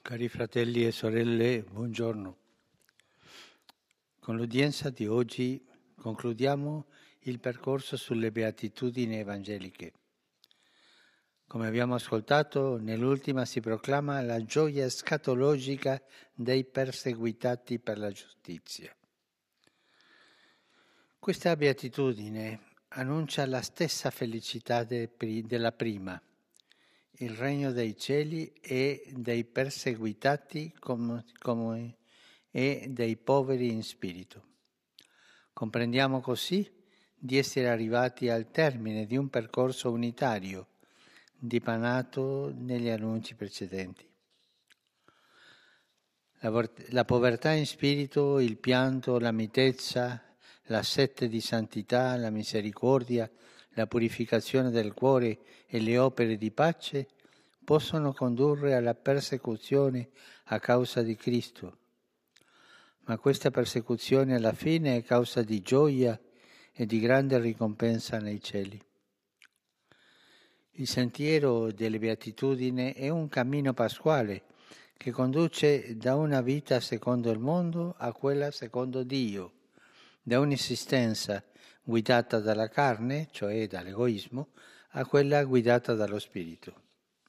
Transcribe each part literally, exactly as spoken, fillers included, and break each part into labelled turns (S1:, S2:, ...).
S1: Cari fratelli e sorelle, buongiorno. Con l'udienza di oggi concludiamo il percorso sulle beatitudini evangeliche. Come abbiamo ascoltato, nell'ultima si proclama la gioia scatologica dei perseguitati per la giustizia. Questa beatitudine annuncia la stessa felicità de, della prima, il regno dei cieli e dei perseguitati come, come, e dei poveri in spirito. Comprendiamo così di essere arrivati al termine di un percorso unitario, dipanato negli annunci precedenti. La, la povertà in spirito, il pianto, la mitezza, la sete di santità, la misericordia, la purificazione del cuore e le opere di pace possono condurre alla persecuzione a causa di Cristo. Ma questa persecuzione alla fine è causa di gioia e di grande ricompensa nei cieli. Il sentiero delle beatitudini è un cammino pasquale che conduce da una vita secondo il mondo a quella secondo Dio, da un'esistenza guidata dalla carne, cioè dall'egoismo, a quella guidata dallo spirito.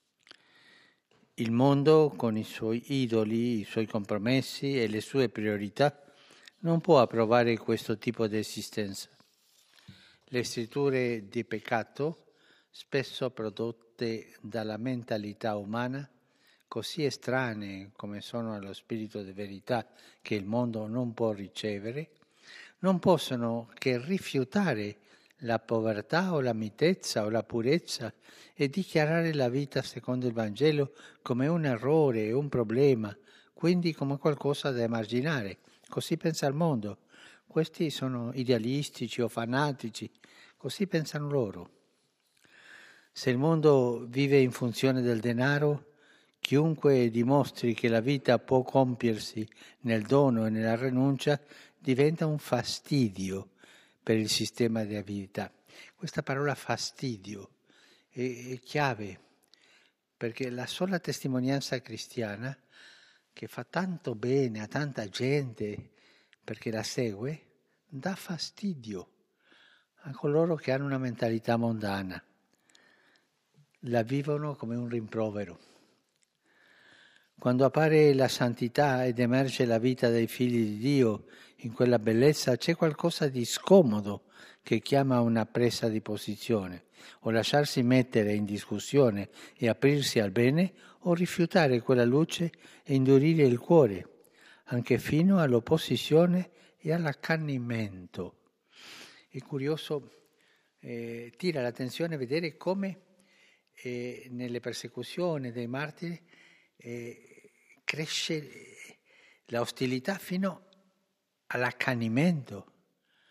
S1: Il mondo, con i suoi idoli, i suoi compromessi e le sue priorità, non può approvare questo tipo di esistenza. Le strutture di peccato, spesso prodotte dalla mentalità umana, così estranee come sono allo spirito di verità che il mondo non può ricevere, non possono che rifiutare la povertà o la mitezza o la purezza e dichiarare la vita secondo il Vangelo come un errore e un problema, quindi come qualcosa da emarginare. Così pensa il mondo. Questi sono idealistici o fanatici, così pensano loro. Se il mondo vive in funzione del denaro, chiunque dimostri che la vita può compiersi nel dono e nella rinuncia diventa un fastidio per il sistema di avidità. Questa parola fastidio è, è chiave, perché la sola testimonianza cristiana, che fa tanto bene a tanta gente perché la segue, dà fastidio a coloro che hanno una mentalità mondana. La vivono come un rimprovero. Quando appare la santità ed emerge la vita dei figli di Dio in quella bellezza, c'è qualcosa di scomodo che chiama una presa di posizione, o lasciarsi mettere in discussione e aprirsi al bene, o rifiutare quella luce e indurire il cuore, anche fino all'opposizione e all'accanimento. È curioso, eh, tira l'attenzione a vedere come eh, nelle persecuzioni dei martiri eh, cresce la ostilità fino all'accanimento.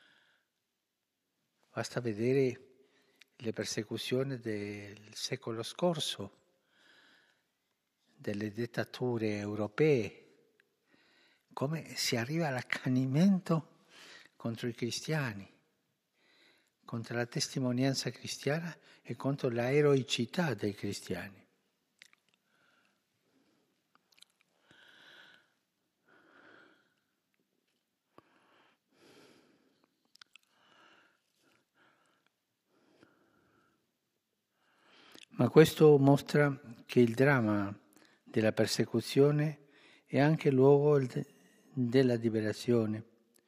S1: Basta vedere le persecuzioni del secolo scorso, delle dittature europee, come si arriva all'accanimento contro i cristiani, contro la testimonianza cristiana e contro la eroicità dei cristiani. Ma questo mostra che il dramma della persecuzione è anche luogo della liberazione,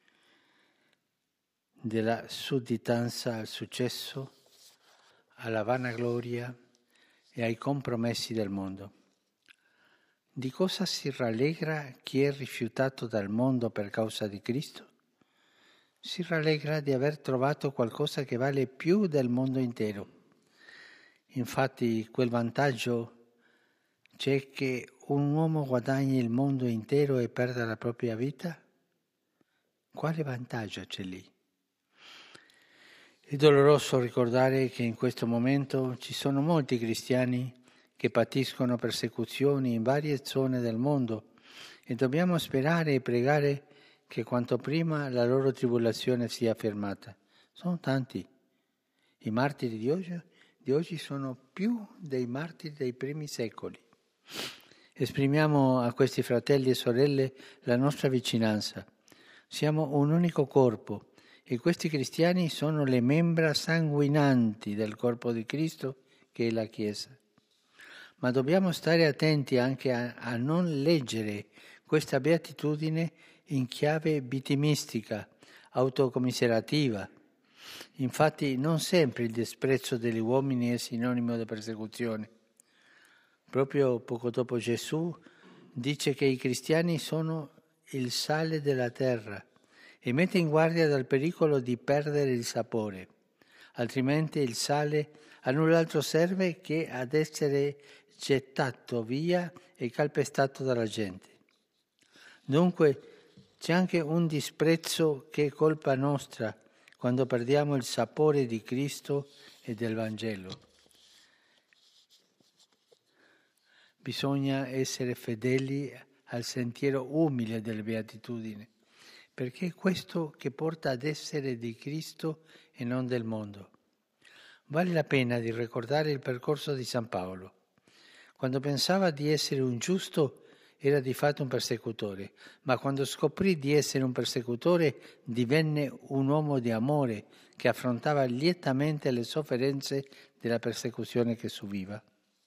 S1: della sudditanza al successo, alla vanagloria e ai compromessi del mondo. Di cosa si rallegra chi è rifiutato dal mondo per causa di Cristo? Si rallegra di aver trovato qualcosa che vale più del mondo intero. Infatti quel vantaggio c'è che un uomo guadagni il mondo intero e perda la propria vita? Quale vantaggio c'è lì? È doloroso ricordare che in questo momento ci sono molti cristiani che patiscono persecuzioni in varie zone del mondo e dobbiamo sperare e pregare che quanto prima la loro tribolazione sia fermata. Sono tanti. I martiri di oggi, di oggi sono più dei martiri dei primi secoli. Esprimiamo a questi fratelli e sorelle la nostra vicinanza. Siamo un unico corpo e questi cristiani sono le membra sanguinanti del corpo di Cristo che è la Chiesa. Ma dobbiamo stare attenti anche a, a non leggere questa beatitudine in chiave vittimistica, autocommiserativa. Infatti non sempre il disprezzo degli uomini è sinonimo di persecuzione. Proprio poco dopo Gesù dice che i cristiani sono il sale della terra e mette in guardia dal pericolo di perdere il sapore, altrimenti il sale a null'altro serve che ad essere gettato via e calpestato dalla gente. Dunque c'è anche un disprezzo che è colpa nostra quando perdiamo il sapore di Cristo e del Vangelo. Bisogna essere fedeli al sentiero umile della beatitudine, perché è questo che porta ad essere di Cristo e non del mondo. Vale la pena di ricordare il percorso di San Paolo. Quando pensava di essere un giusto, era di fatto un persecutore, ma quando scoprì di essere un persecutore, divenne un uomo di amore che affrontava lietamente le sofferenze della persecuzione che subiva.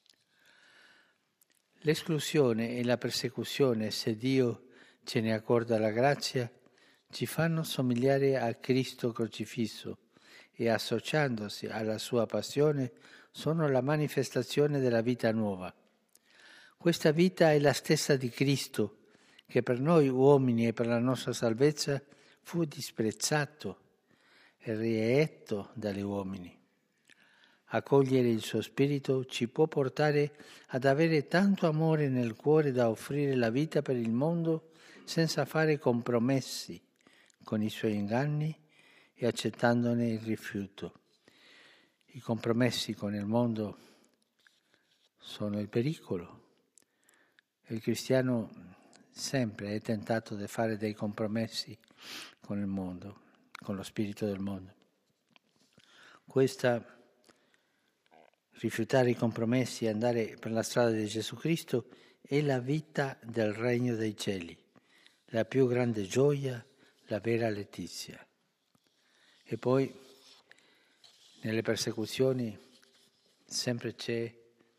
S1: L'esclusione e la persecuzione, se Dio ce ne accorda la grazia, ci fanno somigliare a Cristo crocifisso e associandosi alla sua passione sono la manifestazione della vita nuova. Questa vita è la stessa di Cristo, che per noi uomini e per la nostra salvezza fu disprezzato e rietto dagli uomini. Accogliere il suo spirito ci può portare ad avere tanto amore nel cuore da offrire la vita per il mondo senza fare compromessi con i suoi inganni e accettandone il rifiuto. I compromessi con il mondo sono il pericolo. Il cristiano sempre è tentato di fare dei compromessi con il mondo, con lo spirito del mondo. Questa rifiutare i compromessi e andare per la strada di Gesù Cristo è la vita del regno dei cieli, la più grande gioia, la vera letizia. E poi nelle persecuzioni sempre c'è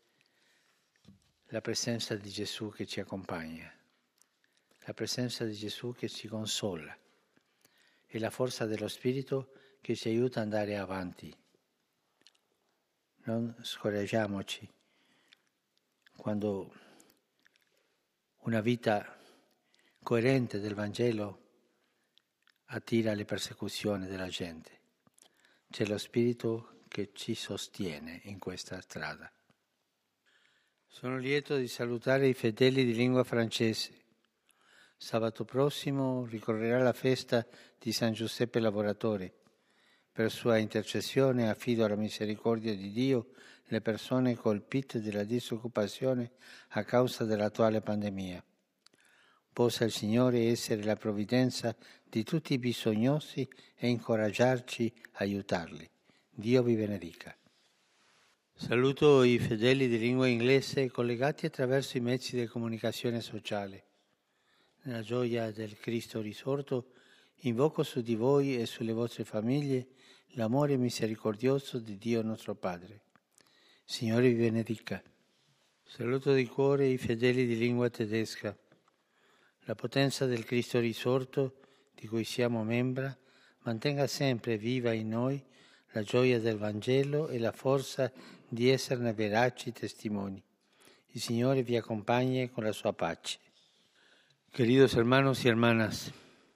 S1: la presenza di Gesù che ci accompagna, la presenza di Gesù che ci consola e la forza dello Spirito che ci aiuta ad andare avanti. Non scoraggiamoci quando una vita coerente del Vangelo attira le persecuzioni della gente. C'è lo Spirito che ci sostiene in questa strada. Sono lieto di salutare i fedeli di lingua francese. Sabato prossimo ricorrerà la festa di San Giuseppe Lavoratore. Per sua intercessione affido alla misericordia di Dio le persone colpite dalla disoccupazione a causa dell'attuale pandemia. Possa il Signore essere la provvidenza di tutti i bisognosi e incoraggiarci a aiutarli. Dio vi benedica. Saluto i fedeli di lingua inglese collegati attraverso i mezzi di comunicazione sociale. Nella gioia del Cristo risorto, invoco su di voi e sulle vostre famiglie l'amore misericordioso di Dio nostro Padre. Signore vi benedica. Saluto di cuore i fedeli di lingua tedesca. La potenza del Cristo risorto, di cui siamo membra, mantenga sempre viva in noi la gioia del Vangelo e la forza di esserne veraci testimoni. Il Signore vi acompañe con la sua pace. Queridos hermanos y hermanas,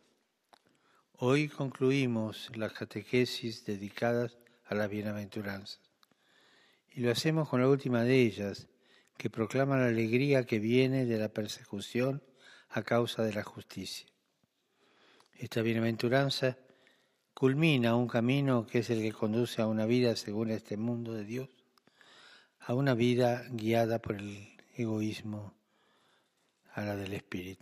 S1: hoy concluimos las catequesis dedicadas a la bienaventuranza. Y lo hacemos con la última de ellas, que proclama la alegría que viene de la persecución a causa de la justicia. Esta bienaventuranza culmina un camino que es el que conduce a una vida según este mundo de Dios, a una vida guiada por el egoísmo a la del espíritu.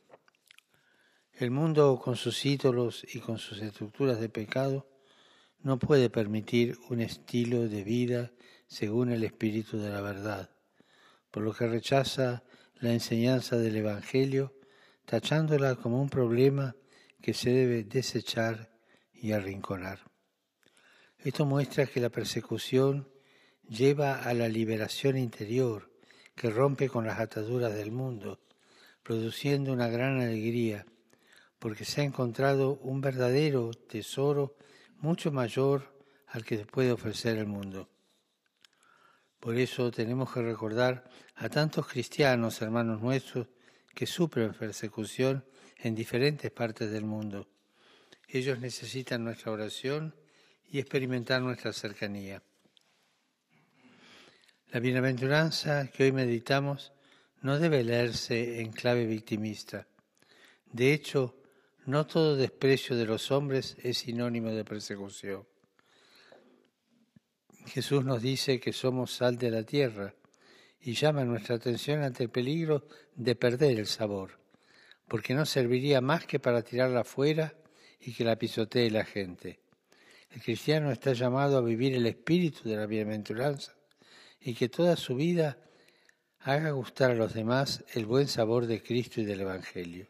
S1: El mundo con sus ídolos y con sus estructuras de pecado no puede permitir un estilo de vida según el espíritu de la verdad, por lo que rechaza la enseñanza del Evangelio, tachándola como un problema que se debe desechar y arrinconar. Esto muestra que la persecución lleva a la liberación interior, que rompe con las ataduras del mundo, produciendo una gran alegría, porque se ha encontrado un verdadero tesoro mucho mayor al que puede ofrecer el mundo. Por eso tenemos que recordar a tantos cristianos, hermanos nuestros, que sufren persecución en diferentes partes del mundo. Ellos necesitan nuestra oración y experimentar nuestra cercanía. La bienaventuranza que hoy meditamos no debe leerse en clave victimista. De hecho, no todo desprecio de los hombres es sinónimo de persecución. Jesús nos dice que somos sal de la tierra y llama nuestra atención ante el peligro de perder el sabor, porque no serviría más que para tirarla afuera y que la pisotee la gente. El cristiano está llamado a vivir el espíritu de la bienaventuranza y que toda su vida haga gustar a los demás el buen sabor de Cristo y del Evangelio.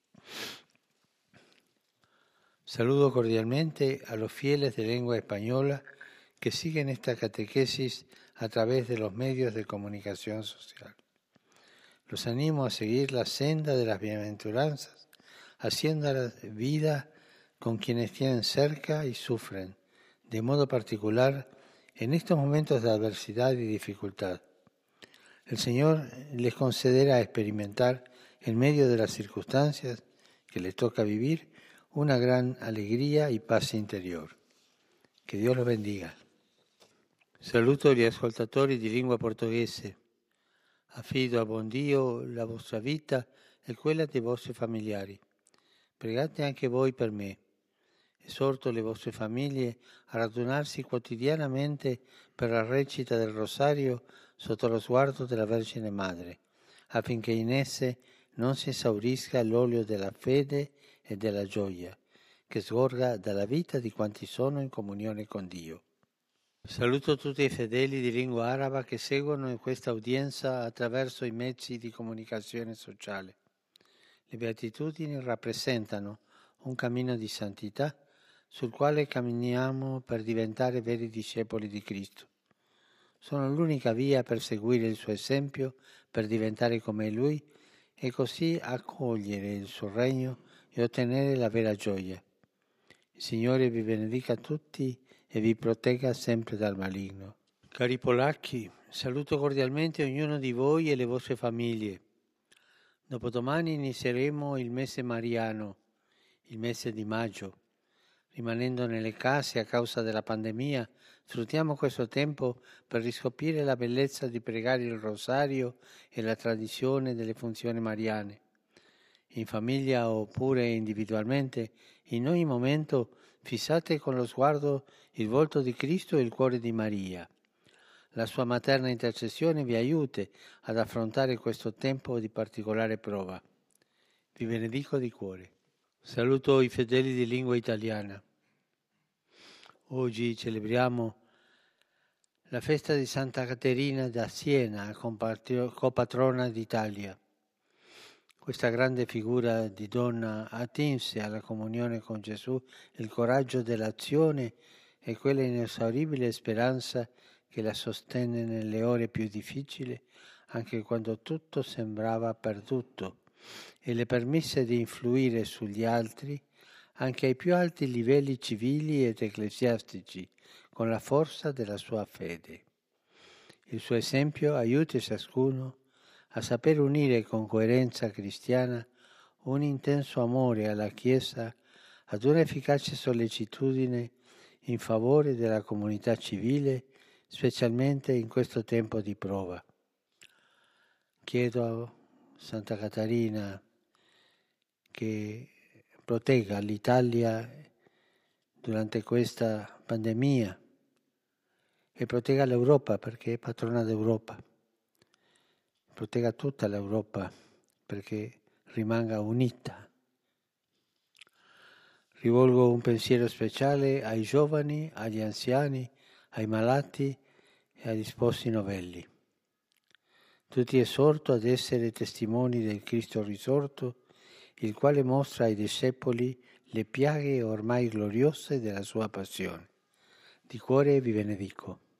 S1: Saludo cordialmente a los fieles de lengua española que siguen esta catequesis a través de los medios de comunicación social. Los animo a seguir la senda de las bienaventuranzas, haciendo la vida con quienes tienen cerca y sufren, de modo particular en estos momentos de adversidad y dificultad. El Señor les concederá experimentar, en medio de las circunstancias que les toca vivir, una gran alegría y paz interior. Que Dios los bendiga. Saluto gli ascoltatori di lingua portoghese. Affido a buon Dio la vostra vita e quella dei vostri familiari. Pregate anche voi per me. Esorto le vostre famiglie a radunarsi quotidianamente per la recita del Rosario sotto lo sguardo della Vergine Madre, affinché in esse non si esaurisca l'olio della fede e della gioia, che sgorga dalla vita di quanti sono in comunione con Dio. Saluto tutti i fedeli di lingua araba che seguono in questa udienza attraverso i mezzi di comunicazione sociale. Le beatitudini rappresentano un cammino di santità sul quale camminiamo per diventare veri discepoli di Cristo. Sono l'unica via per seguire il suo esempio, per diventare come Lui e così accogliere il suo regno e ottenere la vera gioia. Il Signore vi benedica tutti e vi protegga sempre dal maligno. Cari polacchi, saluto cordialmente ognuno di voi e le vostre famiglie. Dopodomani inizieremo il mese mariano, il mese di maggio. Rimanendo nelle case a causa della pandemia, sfruttiamo questo tempo per riscoprire la bellezza di pregare il rosario e la tradizione delle funzioni mariane. In famiglia oppure individualmente, in ogni momento fissate con lo sguardo il volto di Cristo e il cuore di Maria. La sua materna intercessione vi aiuti ad affrontare questo tempo di particolare prova. Vi benedico di cuore. Saluto i fedeli di lingua italiana. Oggi celebriamo la festa di Santa Caterina da Siena, copatrona d'Italia. Questa grande figura di donna attinse alla comunione con Gesù il coraggio dell'azione e quella inesauribile speranza che la sostenne nelle ore più difficili, anche quando tutto sembrava perduto, e le permise di influire sugli altri anche ai più alti livelli civili ed ecclesiastici con la forza della sua fede. Il suo esempio aiuta ciascuno a saper unire con coerenza cristiana un intenso amore alla Chiesa ad un'efficace sollecitudine in favore della comunità civile, specialmente in questo tempo di prova. Chiedo a Santa Caterina che protegga l'Italia durante questa pandemia e protegga l'Europa perché è patrona d'Europa. Protegga tutta l'Europa perché rimanga unita. Rivolgo un pensiero speciale ai giovani, agli anziani, ai malati e agli sposi novelli. Tutti esorto ad essere testimoni del Cristo risorto, il quale mostra ai discepoli le piaghe ormai gloriose della sua passione. Di cuore vi benedico.